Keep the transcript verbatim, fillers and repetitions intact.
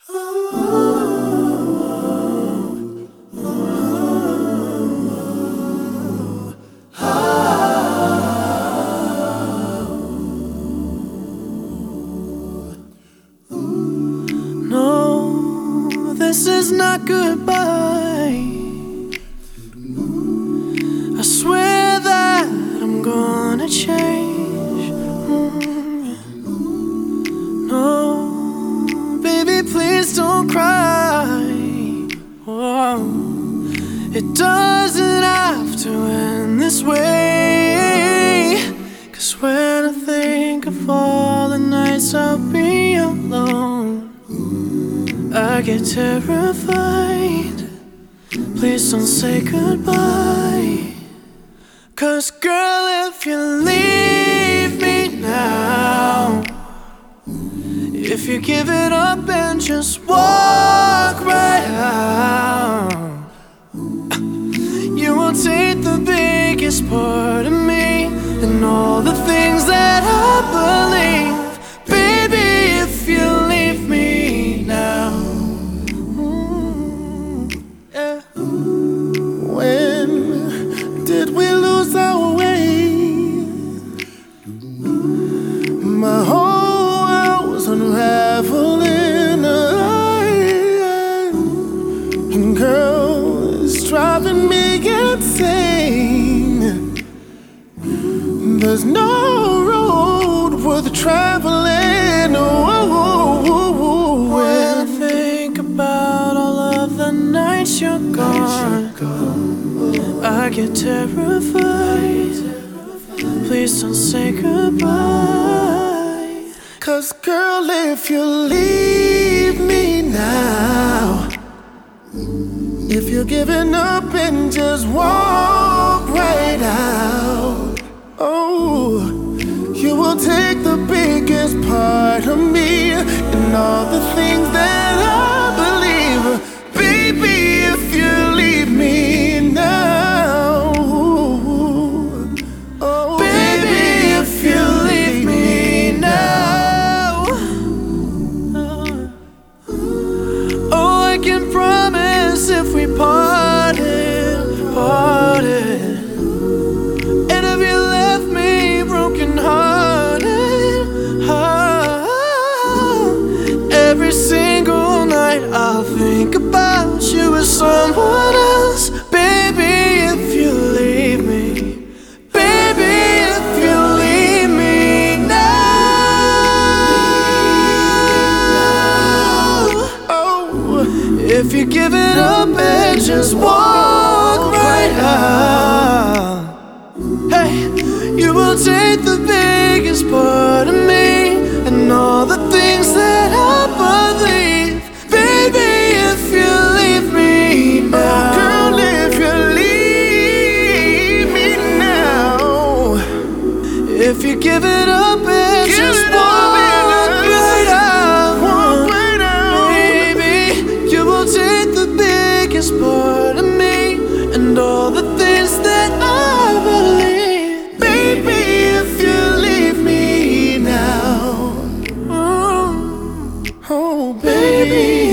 No, this is not goodbye. I swear that I'm gonna change. Mm. No, baby, please don't cry. Oh, it doesn't have to end this way. Cause when I think of all the nights I'll be alone, I get terrified. Please don't say goodbye. Cause girl, if you leave me now, if you give it up and just walk right out, you will take the biggest part of me and all the things that I believe. Baby, if you leave me now. Mm, yeah. When did we lose our way? My whole world was unraveling. And girl, it's driving me insane. There's no road worth traveling. Oh, when I think about all of the nights you're gone, I get terrified. Please don't say goodbye. Cause girl, if you leave me now, if you're giving up and just walk right out, oh, you will take the biggest part of me and all the things that I believe. Baby, if you leave me now, oh, Baby, if you leave me now, oh, I can promise if we parted, parted, and if you left me broken hearted, oh, every single night I'll think about you as someone else. Baby, if you leave me, baby, if you leave me now, oh, if you give it up and just walk right out, hey, you will take the biggest part of me and all the things that I believe. Baby, if you leave me now, girl, if you leave me now, if you give it up and Give just it walk up and right out, walk right out. baby, you will take the biggest part of me and all the things that I believe. Baby, if you leave me now, Oh, oh, baby,